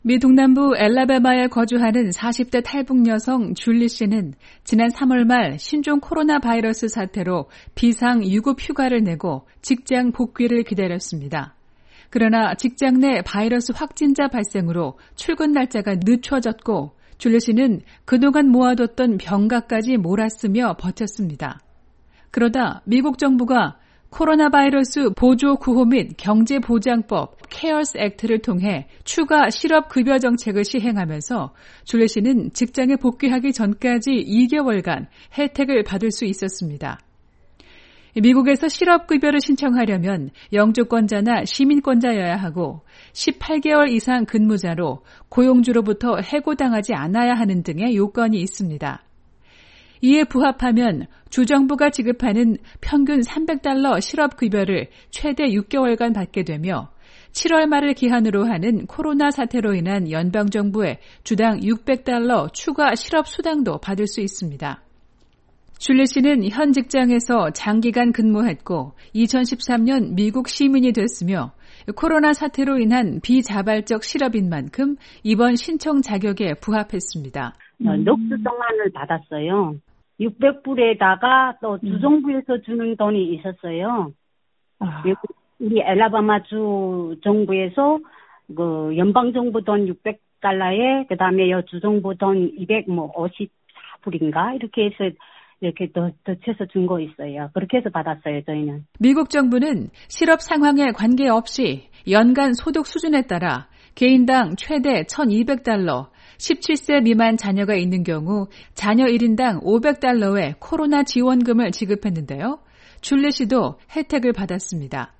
미 동남부 엘라바마에 거주하는 40대 탈북 여성 줄리 씨는 지난 3월 말 신종 코로나 바이러스 사태로 비상 유급 휴가를 내고 직장 복귀를 기다렸습니다. 그러나 직장 내 바이러스 확진자 발생으로 출근 날짜가 늦춰졌고 줄리 씨는 그동안 모아뒀던 병가까지 몰아쓰며 버텼습니다. 그러다 미국 정부가 코로나 바이러스 보조 구호 및 경제보장법 케어스 액트를 통해 추가 실업급여 정책을 시행하면서 줄리 씨는 직장에 복귀하기 전까지 2개월간 혜택을 받을 수 있었습니다. 미국에서 실업급여를 신청하려면 영주권자나 시민권자여야 하고 18개월 이상 근무자로 고용주로부터 해고당하지 않아야 하는 등의 요건이 있습니다. 이에 부합하면 주정부가 지급하는 평균 $300 실업급여를 최대 6개월간 받게 되며 7월 말을 기한으로 하는 코로나 사태로 인한 연방정부의 주당 $600 추가 실업수당도 받을 수 있습니다. 줄리 씨는 현 직장에서 장기간 근무했고 2013년 미국 시민이 됐으며 코로나 사태로 인한 비자발적 실업인 만큼 이번 신청 자격에 부합했습니다. 녹수 정안을 받았어요. 600불에다가 또 주정부에서 주는 돈이 있었어요. 우리 엘라바마 주 정부에서 그 연방 정부 돈 $600에 그다음에 주정부 돈 254불인가 이렇게 해서 이렇게 덧쳐서 준 거 있어요. 그렇게 해서 받았어요, 저희는. 미국 정부는 실업 상황에 관계없이 연간 소득 수준에 따라 개인당 최대 $1,200, 17세 미만 자녀가 있는 경우 자녀 1인당 $500의 코로나 지원금을 지급했는데요. 줄리 씨도 혜택을 받았습니다.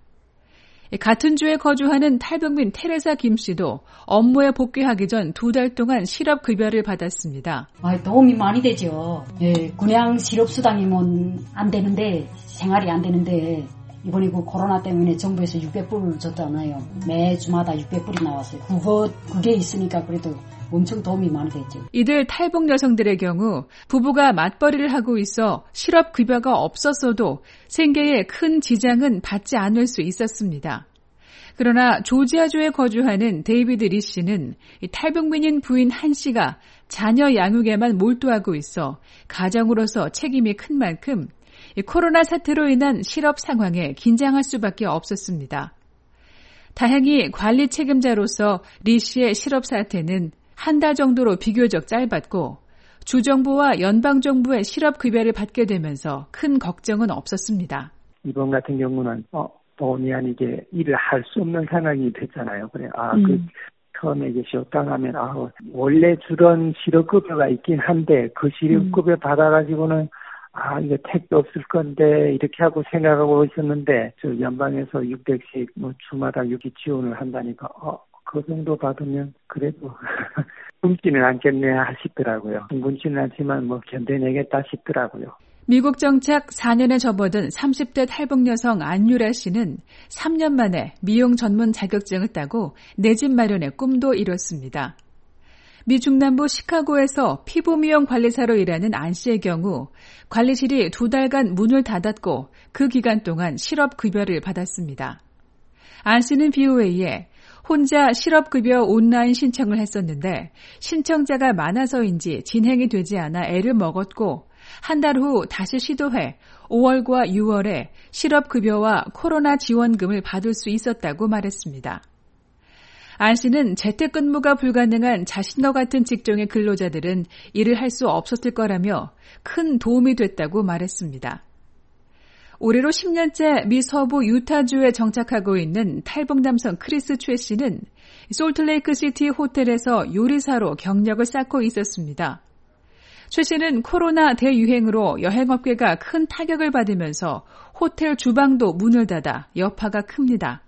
같은 주에 거주하는 탈북민 테레사 김 씨도 업무에 복귀하기 전 2달 동안 실업급여를 받았습니다. 도움이 많이 되죠. 그냥 실업수당이면 안 되는데, 생활이 안 되는데 이번에 그 코로나 때문에 정부에서 600불을 줬잖아요. 매주마다 600불이 나왔어요. 그게 있으니까 그래도 엄청 도움이 많이 됐죠. 이들 탈북 여성들의 경우 부부가 맞벌이를 하고 있어 실업급여가 없었어도 생계에 큰 지장은 받지 않을 수 있었습니다. 그러나 조지아주에 거주하는 데이비드 리 씨는 탈북민인 부인 한 씨가 자녀 양육에만 몰두하고 있어 가정으로서 책임이 큰 만큼 코로나 사태로 인한 실업 상황에 긴장할 수밖에 없었습니다. 다행히 관리 책임자로서 리 씨의 실업 사태는 한 달 정도로 비교적 짧았고 주정부와 연방정부의 실업급여를 받게 되면서 큰 걱정은 없었습니다. 이번 같은 경우는 본의 아니게 일을 할 수 없는 상황이 됐잖아요. 그래, 처음에 이제 쉬었다하면 원래 주던 실업급여가 있긴 한데 그 실업급여 받아가지고는 이거 택도 없을 건데 이렇게 하고 생각하고 있었는데 저 연방에서 600씩 주마다 유기 지원을 한다니까 그 정도 받으면 그래도 굶지는 않겠네 싶더라고요. 굶지는 않지만 견뎌내겠다 싶더라고요. 미국 정착 4년에 접어든 30대 탈북 여성 안유라 씨는 3년 만에 미용 전문 자격증을 따고 내 집 마련의 꿈도 이뤘습니다. 미 중남부 시카고에서 피부 미용 관리사로 일하는 안 씨의 경우 관리실이 2달간 문을 닫았고 그 기간 동안 실업급여를 받았습니다. 안 씨는 BOA에 혼자 실업급여 온라인 신청을 했었는데 신청자가 많아서인지 진행이 되지 않아 애를 먹었고 한 달 후 다시 시도해 5월과 6월에 실업급여와 코로나 지원금을 받을 수 있었다고 말했습니다. 안 씨는 재택근무가 불가능한 자신과 같은 직종의 근로자들은 일을 할 수 없었을 거라며 큰 도움이 됐다고 말했습니다. 올해로 10년째 미 서부 유타주에 정착하고 있는 탈북 남성 크리스 최 씨는 솔트레이크 시티 호텔에서 요리사로 경력을 쌓고 있었습니다. 최 씨는 코로나 대유행으로 여행업계가 큰 타격을 받으면서 호텔 주방도 문을 닫아 여파가 큽니다.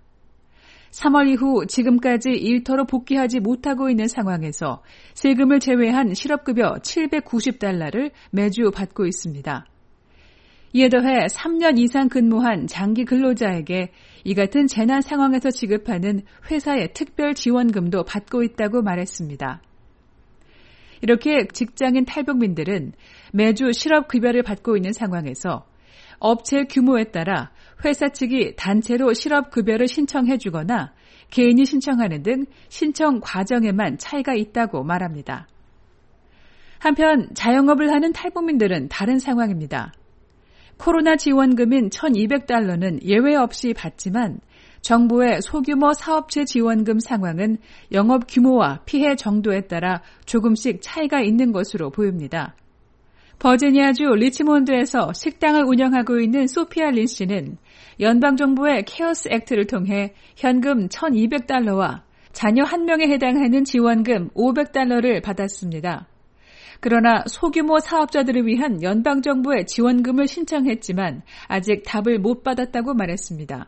3월 이후 지금까지 일터로 복귀하지 못하고 있는 상황에서 세금을 제외한 실업급여 $790를 매주 받고 있습니다. 이에 더해 3년 이상 근무한 장기 근로자에게 이 같은 재난 상황에서 지급하는 회사의 특별 지원금도 받고 있다고 말했습니다. 이렇게 직장인 탈북민들은 매주 실업급여를 받고 있는 상황에서 업체 규모에 따라 회사 측이 단체로 실업급여를 신청해 주거나 개인이 신청하는 등 신청 과정에만 차이가 있다고 말합니다. 한편 자영업을 하는 탈북민들은 다른 상황입니다. 코로나 지원금인 $1,200는 예외 없이 받지만 정부의 소규모 사업체 지원금 상황은 영업 규모와 피해 정도에 따라 조금씩 차이가 있는 것으로 보입니다. 버지니아주 리치몬드에서 식당을 운영하고 있는 소피아 린 씨는 연방정부의 케어스 액트를 통해 현금 $1,200와 자녀 1명에 해당하는 지원금 $500를 받았습니다. 그러나 소규모 사업자들을 위한 연방정부의 지원금을 신청했지만 아직 답을 못 받았다고 말했습니다.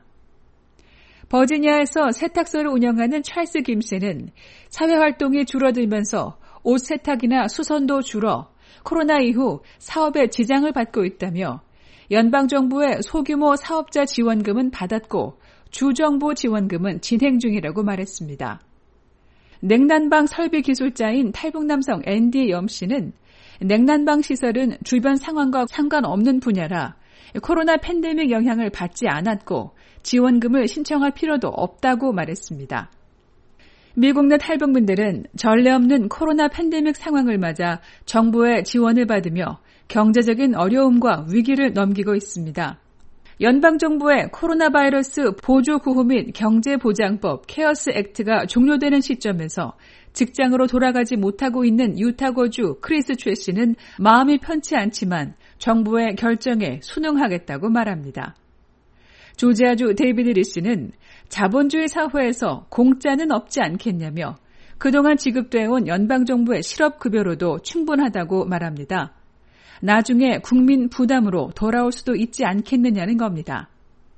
버지니아에서 세탁소를 운영하는 찰스 김 씨는 사회활동이 줄어들면서 옷 세탁이나 수선도 줄어 코로나 이후 사업에 지장을 받고 있다며 연방정부의 소규모 사업자 지원금은 받았고 주정부 지원금은 진행 중이라고 말했습니다. 냉난방 설비 기술자인 탈북 남성 앤디 염 씨는 냉난방 시설은 주변 상황과 상관없는 분야라 코로나 팬데믹 영향을 받지 않았고 지원금을 신청할 필요도 없다고 말했습니다. 미국 내 탈북민들은 전례 없는 코로나 팬데믹 상황을 맞아 정부의 지원을 받으며 경제적인 어려움과 위기를 넘기고 있습니다. 연방정부의 코로나 바이러스 보조구호 및 경제보장법 케어스 액트가 종료되는 시점에서 직장으로 돌아가지 못하고 있는 유타거주 크리스 최 씨는 마음이 편치 않지만 정부의 결정에 순응하겠다고 말합니다. 조지아주 데이비드 리 씨는 자본주의 사회에서 공짜는 없지 않겠냐며 그동안 지급되어온 연방정부의 실업급여로도 충분하다고 말합니다. 나중에 국민 부담으로 돌아올 수도 있지 않겠느냐는 겁니다.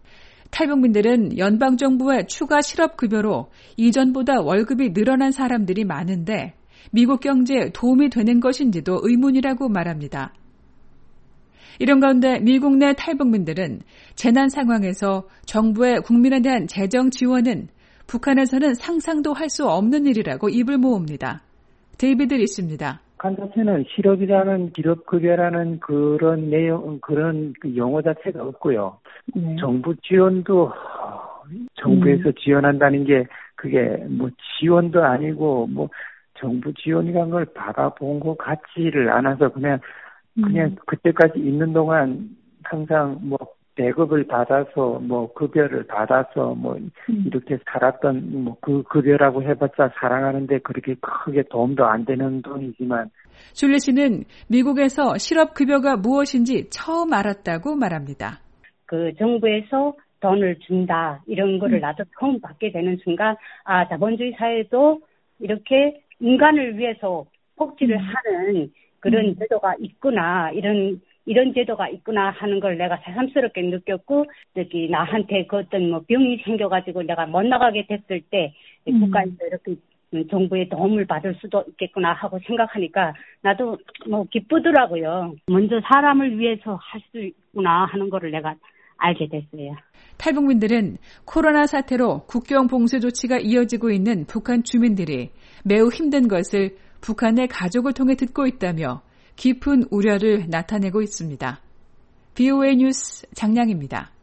탈북민들은 연방정부의 추가 실업급여로 이전보다 월급이 늘어난 사람들이 많은데 미국 경제에 도움이 되는 것인지도 의문이라고 말합니다. 이런 가운데 미국 내 탈북민들은 재난 상황에서 정부의 국민에 대한 재정 지원은 북한에서는 상상도 할 수 없는 일이라고 입을 모읍니다. 데이비드 리씨입니다. 북한 자체는 실업이라는 실업급여라는 그런 내용, 그런 용어 자체가 없고요. 정부 지원도 정부에서 지원한다는 게 그게 뭐 지원도 아니고 뭐 정부 지원이라는 걸 받아본 것 같지를 않아서 그냥 그때까지 있는 동안 항상 뭐 배급을 받아서 뭐 급여를 받아서 뭐 이렇게 살았던 뭐 그 급여라고 해봤자 살아가는데 그렇게 크게 도움도 안 되는 돈이지만 줄리 씨는 미국에서 실업급여가 무엇인지 처음 알았다고 말합니다. 그 정부에서 돈을 준다 이런 거를 나도 처음 받게 되는 순간 아 자본주의 사회도 이렇게 인간을 위해서 복지를 하는 그런 제도가 있구나 이런 제도가 있구나 하는 걸 내가 새삼스럽게 느꼈고, 저기, 나한테 그 어떤 뭐 병이 생겨가지고 내가 못 나가게 됐을 때, 국가에서 이렇게 정부의 도움을 받을 수도 있겠구나 하고 생각하니까 나도 뭐 기쁘더라고요. 먼저 사람을 위해서 할 수 있구나 하는 거를 내가 알게 됐어요. 탈북민들은 코로나 사태로 국경 봉쇄 조치가 이어지고 있는 북한 주민들이 매우 힘든 것을 북한의 가족을 통해 듣고 있다며 깊은 우려를 나타내고 있습니다. BOA 뉴스 장량입니다.